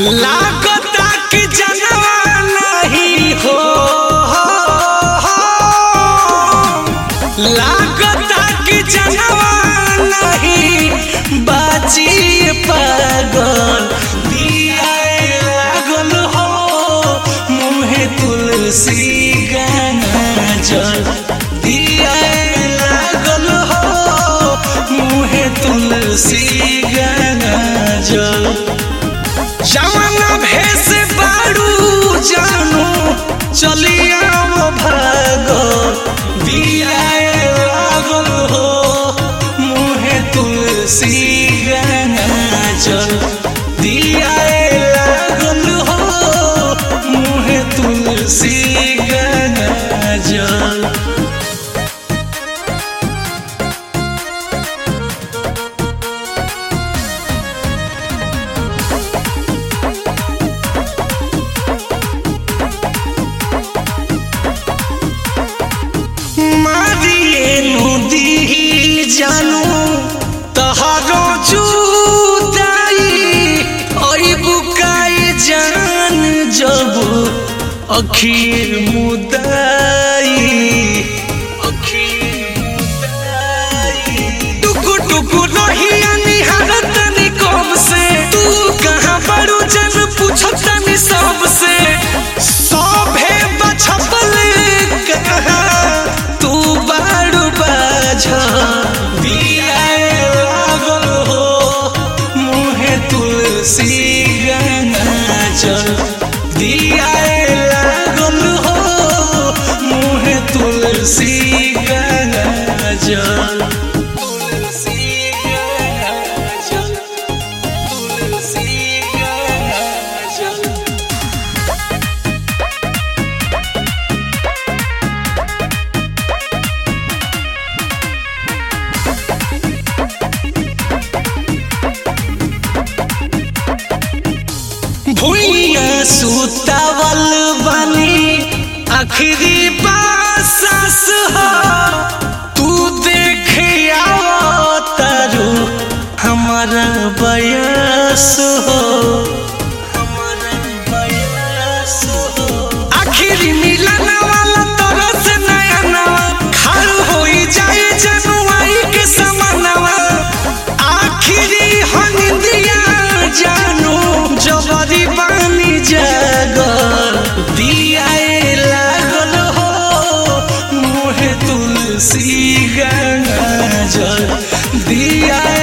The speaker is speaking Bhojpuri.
लागता कि जनवा नहीं हो, लागता कि जनवा नहीं बाजी पागल दिया लागल हो मुहे तुलसी गंगा जल दिया लागल हो मुहे तुलसी गंगा जल। जवाना भेस बारू जानू चलिया भागो दिया लागल हो मुहे तुलसी गंगा जल दिया लागल हो मुहे तुलसी गंगा जल। जानू तहारो जुदाई ओई बुकाई जान जब अखिर मुदाई टुकु टुकु रहिया निहारत नी कब से तू कहाँ बड़ू जन पूछतनी सबसे सभे बछपल कहाँ तू बारू बाझा तुलसी गंगा जल दिया लागल हो मुहे तुलसी गंगा जल तुलसी गंगा जल तुलसी गंगा जल। भुइया सुतावल बनी आखिरी बास हो तू देखे आवतारू हमारा बयस हो आखिरी मिलन वाला तरस नया नवा खार होई जाए जनुआई के समानवा आखिरी हनिंदिया जानू जबरी बानी जागल दिया लागल हो मुहे तुलसी गंगा जल दिया